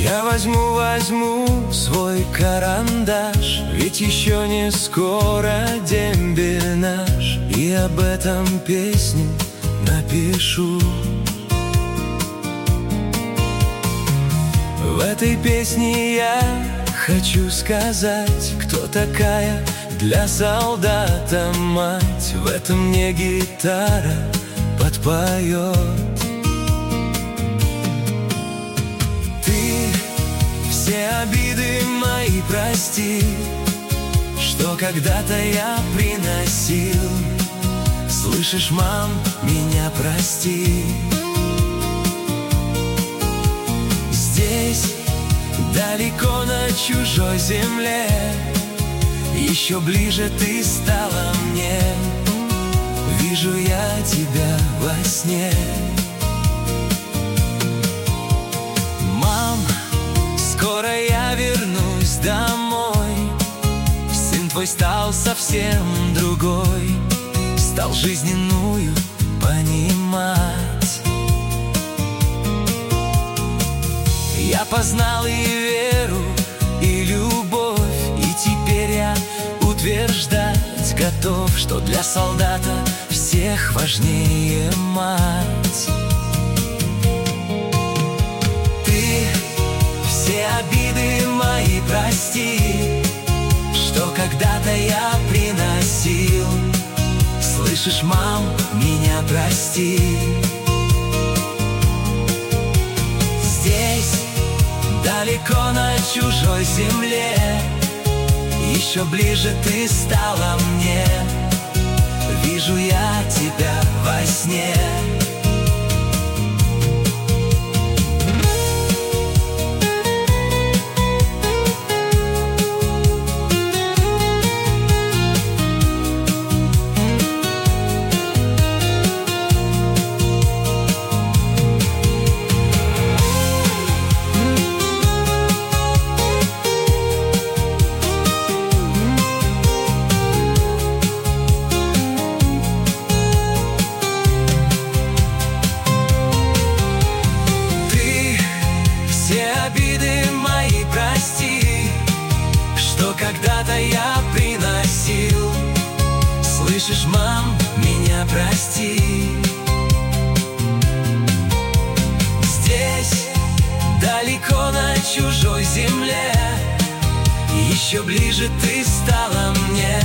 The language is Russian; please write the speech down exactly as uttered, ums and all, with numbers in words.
Я возьму, возьму свой карандаш, ведь еще не скоро дембель наш, и об этом песню напишу. В этой песне я хочу сказать, кто такая для солдата мать. В этом не гитара подпоет. Ты все обиды мои прости, что когда-то я приносил. Слышишь, мам, меня прости. Здесь, далеко на чужой земле, еще ближе ты стала мне. Вижу я тебя во сне. Мам, скоро я вернусь домой. Сын твой стал совсем другой, стал жизненную понимать. Я познал и веру, и любовь, и теперь я утверждать готов, что для солдата всех важнее мать. Ты все обиды мои прости, что когда-то я приносил. Слышишь, мам, меня прости. Здесь, далеко на чужой земле, еще ближе ты стала мне. Вижу я тебя во сне. Обиды мои прости, что когда-то я приносил. Слышишь, мам, меня прости. Здесь, далеко на чужой земле, еще ближе ты стала мне.